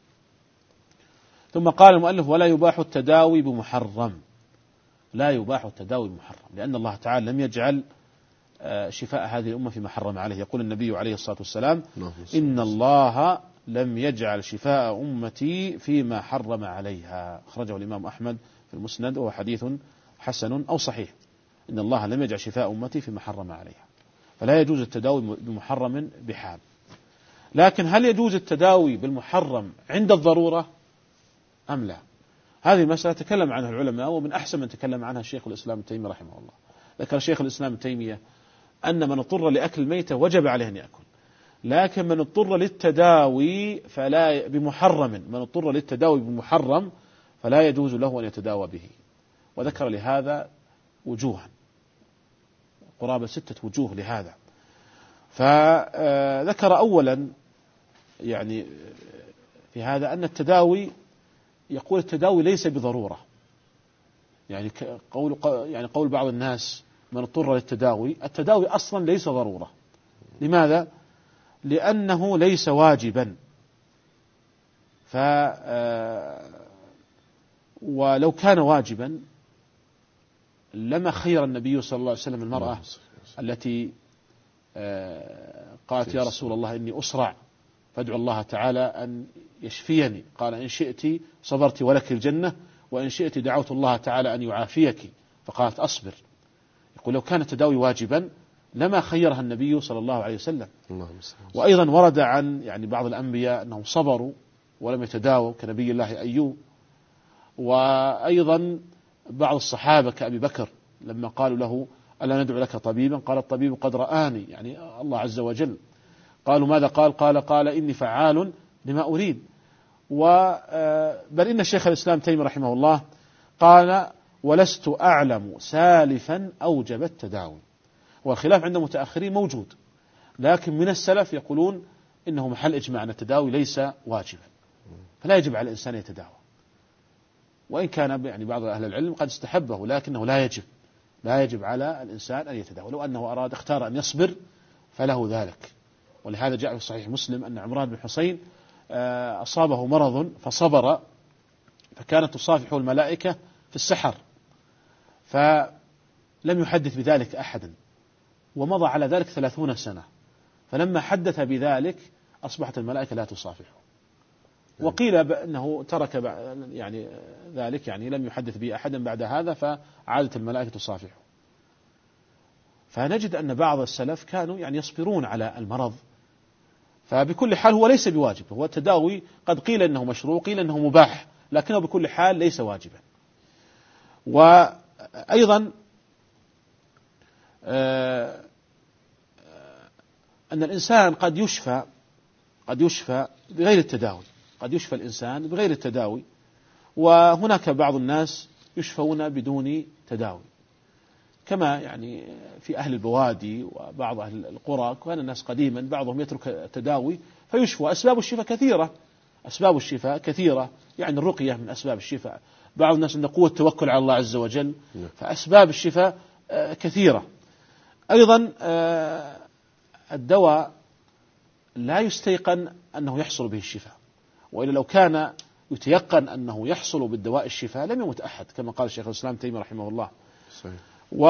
ثم قال المؤلف ولا يباح التداوي بمحرم، لا يباح التداوي بمحرم، لأن الله تعالى لم يجعل شفاء هذه الأمة فيما حرم عليه. يقول النبي عليه الصلاة والسلام إن الله لم يجعل شفاء أمتي فيما حرم عليها، أخرجه الإمام أحمد في المسند وهو حديث حسن أو صحيح. إن الله لم يجعل شفاء أمتي فيما حرم عليها، فلا يجوز التداوي بمحرم بحال. لكن هل يجوز التداوي بالمحرم عند الضرورة أم لا؟ هذه مسألة تكلم عنها العلماء، ومن أحسن من تكلم عنها شيخ الإسلام ابن تيمية رحمه الله. ذكر شيخ الإسلام ابن تيمية أن من اضطر لأكل الميتة وجب عليه أن يأكل، لكن من اضطر للتداوي فلا بمحرم، من اضطر للتداوي بمحرم فلا يجوز له أن يتداوى به. وذكر لهذا وجوها قرابة 6 وجوه لهذا. فذكر أولا يعني في هذا أن التداوي، يقول التداوي ليس بضرورة، يعني قول بعض الناس من اضطر للتداوي، التداوي أصلا ليس ضرورة. لماذا؟ لأنه ليس واجبا. ولو كان واجبا لما خير النبي صلى الله عليه وسلم المرأة التي قالت يا رسول الله إني أسرع فادعو الله تعالى أن يشفيني، قال إن شئت صبرت ولك الجنة وإن شئت دعوت الله تعالى أن يعافيك، فقالت أصبر. يقول لو كان التداوي واجبا لما خيرها النبي صلى الله عليه وسلم. وأيضا ورد عن يعني بعض الأنبياء أنهم صبروا ولم يتداووا كنبي الله أيوب، وأيضا بعض الصحابة كأبي بكر لما قالوا له ألا ندعو لك طبيبا، قال الطبيب قد رآني، يعني الله عز وجل. قالوا ماذا قال إني فعال لما أريد. بل إن الشيخ الإسلام تيمية رحمه الله قال ولست أعلم سالفا أوجب التداوي. والخلاف عند المتأخرين موجود، لكن من السلف يقولون إنه محل إجماع أن التداوي ليس واجبا، فلا يجب على الإنسان يتداوى، وإن كان يعني بعض أهل العلم قد استحبه، لكنه لا يجب على الإنسان أن يتداوى. لو أنه أراد اختار أن يصبر فله ذلك. ولهذا جاء في صحيح مسلم أن عمران بن حسين أصابه مرض فصبر، فكانت تصافحه الملائكة في السحر، فلم يحدث بذلك أحدا، ومضى على ذلك 30 سنة، فلما حدث بذلك أصبحت الملائكة لا تصافحه. وقيل بأنه ترك يعني ذلك، يعني لم يحدث به أحدا بعد هذا، فعادت الملائكة تصافحه. فنجد أن بعض السلف كانوا يعني يصبرون على المرض. فبكل حال هو ليس بواجب، هو التداوي قد قيل أنه مشروع، قيل أنه مباح، لكنه بكل حال ليس واجبا. وأيضا أن الإنسان قد يشفى بغير التداوي، قد يشفى الإنسان بغير التداوي، وهناك بعض الناس يشفون بدون تداوي، كما يعني في أهل البوادي وبعض أهل القرى كان الناس قديما بعضهم يترك التداوي فيشفى. أسباب الشفاء كثيرة، يعني الرقية من أسباب الشفاء، بعض الناس عنده قوة التوكل على الله عز وجل، فأسباب الشفاء كثيرة. أيضا الدواء لا يستيقن أنه يحصل به الشفاء، وإلا لو كان يتيقن أنه يحصل بالدواء الشفاء لم يمت أحد، كما قال الشيخ الإسلام تيمية رحمه الله. صحيح.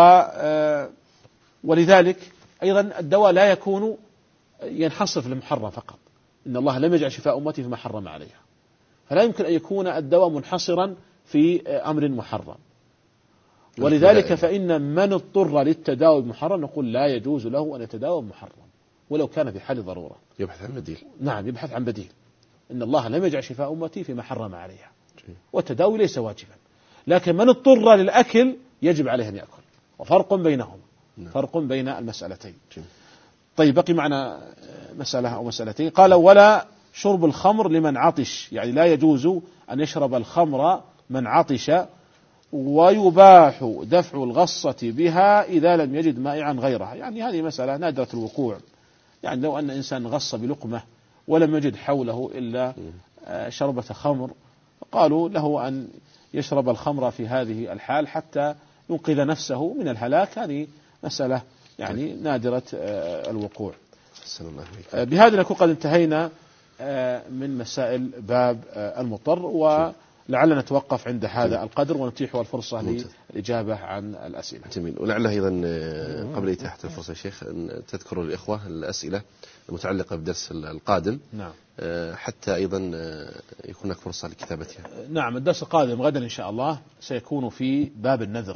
ولذلك أيضا الدواء لا يكون ينحصر في المحرم فقط، إن الله لم يجعل شفاء أمتي فيما حرم عليها، فلا يمكن أن يكون الدواء منحصرا في أمر محرم. ولذلك فإن من اضطر للتداوي بمحرم نقول لا يجوز له أن يتداوى بمحرم ولو كان في حال ضرورة، يبحث عن بديل. نعم، يبحث عن بديل. إن الله لم يجعل شفاء أمتي فيما حرم عليها، والتداوي ليس واجبا، لكن من اضطر للأكل يجب عليه أن يأكل، وفرق بينهما، فرق بين المسألتين. طيب، بقي معنا مسألة أو مسألتين. قال: ولا شرب الخمر لمن عطش، يعني لا يجوز أن يشرب الخمر من عطش، ويباح دفع الغصة بها إذا لم يجد مائعا غيرها. يعني هذه مسألة نادرة الوقوع، يعني لو أن إنسان غص بلقمة ولم يجد حوله إلا شربة خمر، قالوا له أن يشرب الخمر في هذه الحال حتى ينقذ نفسه من الهلاك. هذه مسألة يعني نادرة الوقوع. بهذا نكون قد انتهينا من مسائل باب المضطر، ولعلنا نتوقف عند هذا القدر ونتيح الفرصة للإجابة عن الأسئلة. جميل. ولعل أيضا قبل إتاحة الفرصة يا شيخ أن تذكروا للإخوة الأسئلة المتعلقة بالدرس القادم، نعم، حتى أيضا يكون هناك فرصة لكتابتها. نعم، الدرس القادم غدا إن شاء الله سيكون في باب النذر،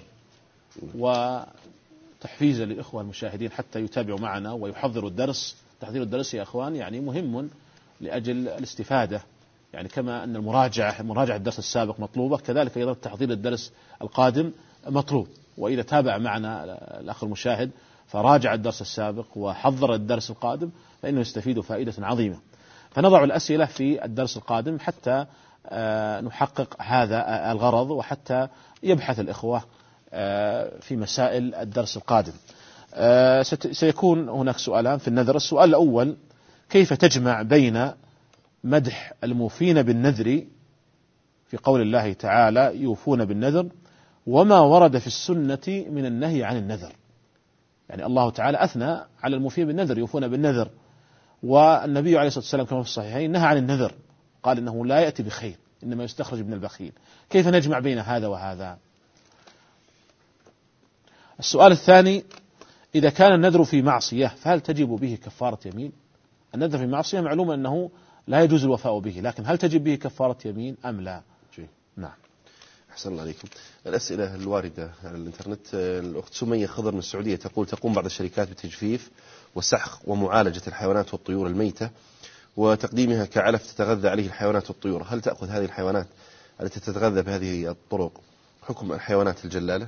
وتحفيزا للإخوة المشاهدين حتى يتابعوا معنا ويحضروا الدرس. تحضير الدرس يا أخوان يعني مهم لأجل الاستفادة، يعني كما أن مراجعة الدرس السابق مطلوبة، كذلك أيضا تحضير الدرس القادم مطلوب. وإذا تابع معنا الأخ المشاهد فراجع الدرس السابق وحضر الدرس القادم فإنه يستفيد فائدة عظيمة. فنضع الأسئلة في الدرس القادم حتى نحقق هذا الغرض، وحتى يبحث الإخوة في مسائل الدرس القادم. سيكون هناك سؤالان في النذر. السؤال الأول: كيف تجمع بين مدح الموفين بالنذر في قول الله تعالى يوفون بالنذر وما ورد في السنة من النهي عن النذر؟ يعني الله تعالى أثنى على الموفين بالنذر يوفون بالنذر، والنبي عليه الصلاة والسلام كما في الصحيحين نهى عن النذر، قال إنه لا يأتي بخير إنما يستخرج من البخيل. كيف نجمع بين هذا وهذا؟ السؤال الثاني: إذا كان النذر في معصية فهل تجب به كفارة يمين؟ النذر في معصية معلوم أنه لا يجوز الوفاء به، لكن هل تجب به كفارة يمين أم لا؟ نعم. أحسن الله عليكم. الأسئلة الواردة على الإنترنت: الأخت سمية خضر من السعودية تقول: تقوم بعض الشركات بتجفيف وسحق ومعالجة الحيوانات والطيور الميتة وتقديمها كعلف تتغذى عليه الحيوانات والطيور، هل تأخذ هذه الحيوانات التي تتغذى بهذه الطرق حكم الحيوانات الجلالة؟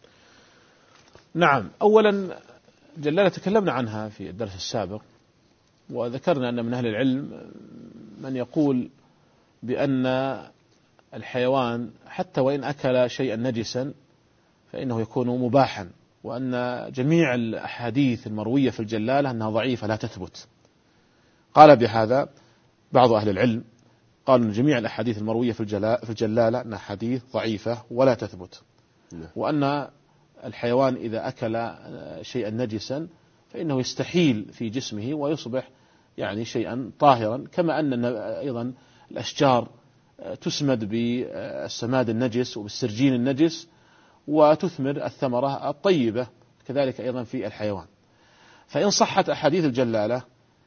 نعم. أولا جلالة تكلمنا عنها في الدرس السابق، وذكرنا أن من أهل العلم من يقول بأن الحيوان حتى وإن أكل شيئا نجسا فإنه يكون مباحا، وأن جميع الأحاديث المروية في الجلالة أنها ضعيفة لا تثبت. قال بهذا بعض أهل العلم، قالوا أن جميع الأحاديث المروية في الجلالة أنها حديث ضعيفة ولا تثبت، وأن الحيوان إذا أكل شيئا نجسا فإنه يستحيل في جسمه ويصبح يعني شيئا طاهرا، كما أن أيضا الأشجار تسمد بالسماد النجس وبالسرجين النجس وتثمر الثمرة الطيبة، كذلك أيضا في الحيوان. فإن صحت أحاديث الجلالة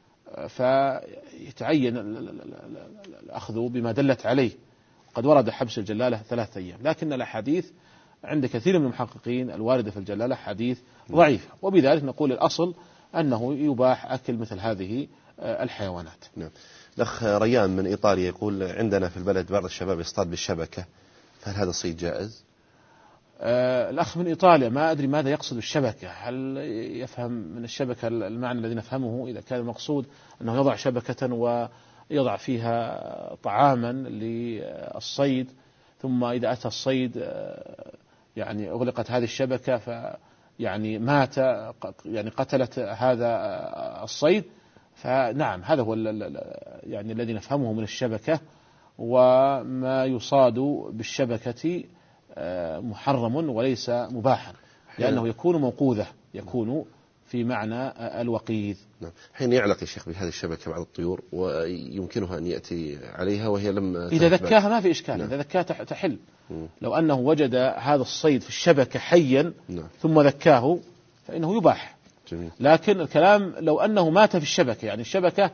فيتعين الأخذ بما دلت عليه. قد ورد حبس الجلالة 3 أيام، لكن الأحاديث عند كثير من المحققين الواردة في الجلالة حديث ضعيف، وبذلك نقول الأصل أنه يباح أكل مثل هذه الحيوانات. نعم. الأخ ريان من إيطاليا يقول: عندنا في البلد بعض الشباب يصطاد بالشبكة، فهل هذا الصيد جائز؟ الأخ من إيطاليا ما أدري ماذا يقصد بالشبكة، هل يفهم من الشبكة المعنى الذي نفهمه إذا كان المقصود أنه يضع شبكة ويضع فيها طعاما للصيد، ثم إذا أتى الصيد يعني أغلقت هذه الشبكة يعني مات، يعني قتلت هذا الصيد، فنعم هذا هو يعني الذي نفهمه من الشبكة. وما يصاد بالشبكة محرم وليس مباحا، لأنه يكون موقوذة، يكون في معنى الوقيذ. نعم. حين يعلق يا شيخ بهذه الشبكة بعض الطيور ويمكنها أن يأتي عليها وهي لم إذا ذكاها ما في إشكال. نعم. إذا ذكاها تحل. لو أنه وجد هذا الصيد في الشبكة حيا نعم. ثم ذكاه فإنه يباح. جميل. لكن الكلام لو أنه مات في الشبكة، يعني الشبكة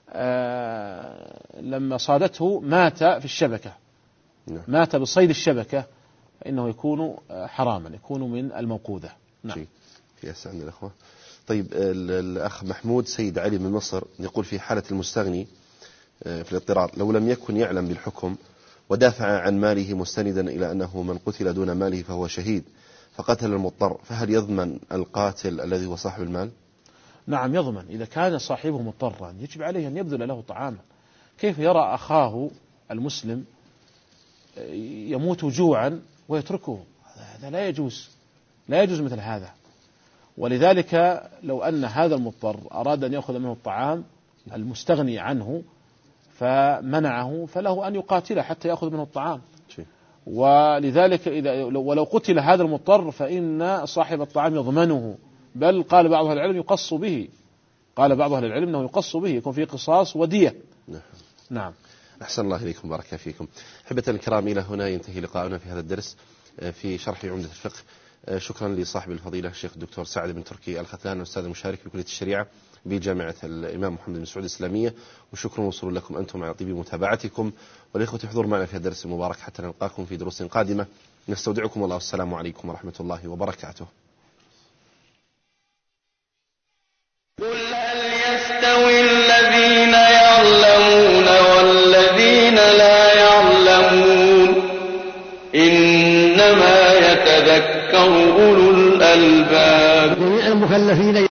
لما صادته مات في الشبكة، نعم. مات بصيد الشبكة، فإنه يكون حراما، يكون من الموقوذة. نعم. في أسئلة عند الأخوة. طيب الأخ محمود سيد علي من مصر يقول في حالة المستغني في الاضطرار لو لم يكن يعلم بالحكم ودافع عن ماله مستندا إلى أنه من قتل دون ماله فهو شهيد فقتل المضطر، فهل يضمن القاتل الذي هو صاحب المال؟ نعم يضمن. إذا كان صاحبه مضطرا يجب عليه أن يبذل له طعاما. كيف يرى أخاه المسلم يموت جوعا ويتركه؟ هذا لا يجوز، لا يجوز مثل هذا. ولذلك لو أن هذا المضطر أراد أن يأخذ منه الطعام المستغني عنه فمنعه، فله أن يقاتله حتى يأخذ منه الطعام. ولذلك ولو قتل هذا المضطر فإن صاحب الطعام يضمنه، بل قال بعض أهل العلم يقص به، قال بعض أهل العلم أنه يقص به، يكون فيه قصاص ودية. نعم. أحسن الله إليكم، بارك فيكم. أحبة الكرام، إلى هنا ينتهي لقاؤنا في هذا الدرس في شرح عمدة الفقه. شكرا لصاحب الفضيلة الشيخ الدكتور سعد بن تركي الختلان، الأستاذ المشارك في كلية الشريعة بجامعة الإمام محمد بن سعود الإسلامية، وشكر موصول لكم أنتم على طيب متابعتكم، والإخوة حضور معنا في الدرس المبارك حتى نلقاكم في دروس قادمة. نستودعكم الله، والسلام عليكم ورحمة الله وبركاته. قل هل يستوي الذين يعلمون والذين لا يعلمون إنما يتذكر أولو الألباب. جميع المكلفين